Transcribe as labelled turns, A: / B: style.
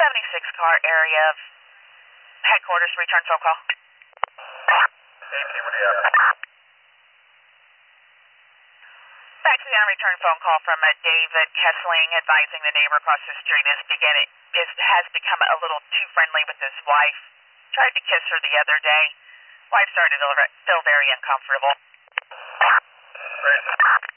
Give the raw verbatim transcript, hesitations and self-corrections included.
A: seventy-six car area of headquarters, return phone call. Back to the unreturned phone call from uh, David Kessling advising the neighbor across the street is beginning is has become a little too friendly with his wife. Tried to kiss her the other day. Wife started to feel very uncomfortable.
B: Great.